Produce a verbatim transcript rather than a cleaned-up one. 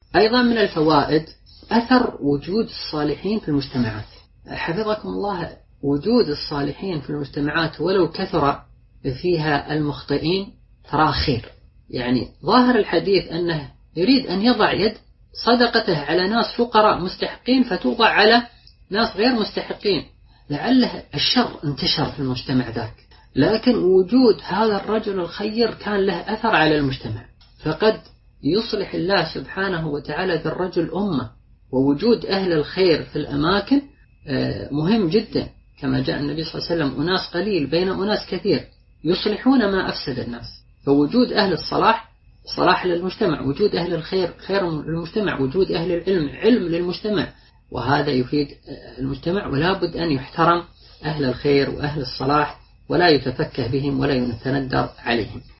أيضا من الفوائد أثر وجود الصالحين في المجتمعات. حفظكم الله، وجود الصالحين في المجتمعات ولو كثر فيها المخطئين ترى خير. يعني ظاهر الحديث أنه يريد أن يضع يد صدقته على ناس فقراء مستحقين فتوضع على ناس غير مستحقين، لعله الشر انتشر في المجتمع ذاك، لكن وجود هذا الرجل الخير كان له أثر على المجتمع، فقد يصلح الله سبحانه وتعالى بالرجل أمة. ووجود أهل الخير في الأماكن مهم جدا، كما جاء النبي صلى الله عليه وسلم: أناس قليل بين أناس كثير يصلحون ما أفسد الناس. فوجود أهل الصلاح صلاح للمجتمع، وجود أهل الخير خير للمجتمع، وجود أهل العلم علم للمجتمع، وهذا يفيد المجتمع. ولا بد أن يحترم أهل الخير وأهل الصلاح ولا يتفكه بهم ولا يتندر عليهم.